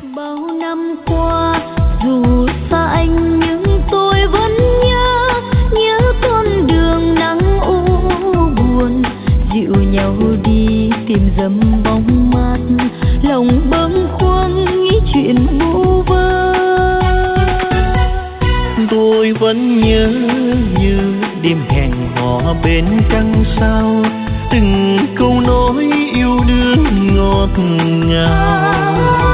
Bao năm qua dù xa anh nhưng tôi vẫn nhớ con đường nắng u buồn, dịu nhau đi tìm dầm bóng mát, lòng bâng khuâng nghĩ chuyện vu vơ. Tôi vẫn nhớ như đêm hẹn hò bên trăng sao, từng câu nói yêu đương ngọt ngào.